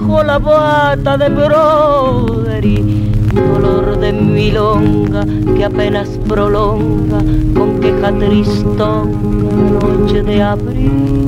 bajo la bata de Broderi, dolor de milonga que apenas prolonga con queja tristonga la noche de abril.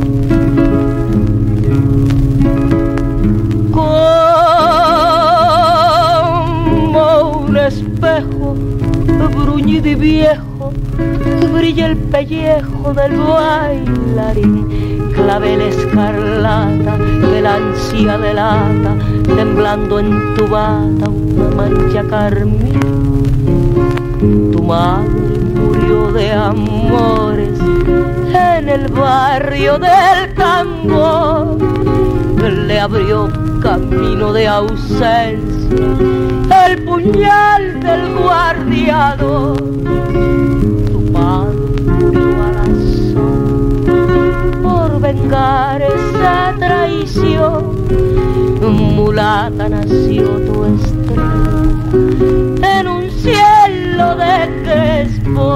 Como un espejo bruñido y viejo brilla el pellejo del bailarín, clavel escarlata que la ansia delata, temblando en tu bata una mancha carmín. Tu madre murió de amores en el barrio del tambor, le abrió camino de ausencia el puñal del guardiador. Tu padre murió a la sombra por vengar esa traición. Mulata nació tu estrella en un cielo de crespo.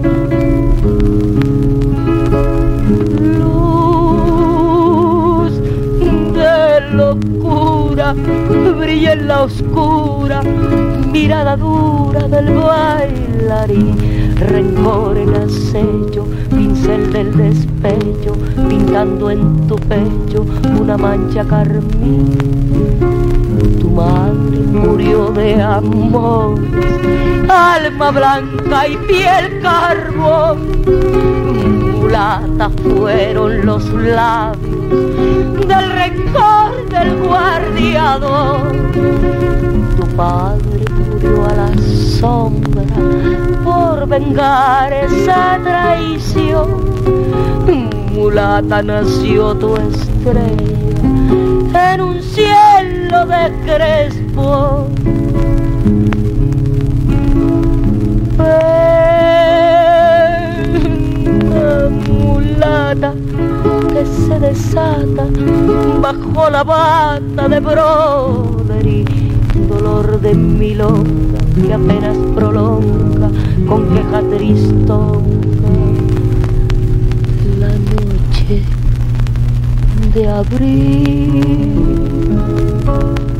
Luz de locura brilla en la oscura mirada dura del bailarín, rencor en acecho, pincel del despecho, pintando en tu pecho una mancha carmín. Tu madre murió de amores, alma blanca y piel carbón. Mulata fueron los labios del rencor del guardiador. Tu padre murió a la sombra por vengar esa traición. Mulata nació tu estrella en un cielo de crespo. Pena mulata que se desata bajo la bata de Broderi, dolor de milonga que apenas prolonga con queja tristonga la noche de abril.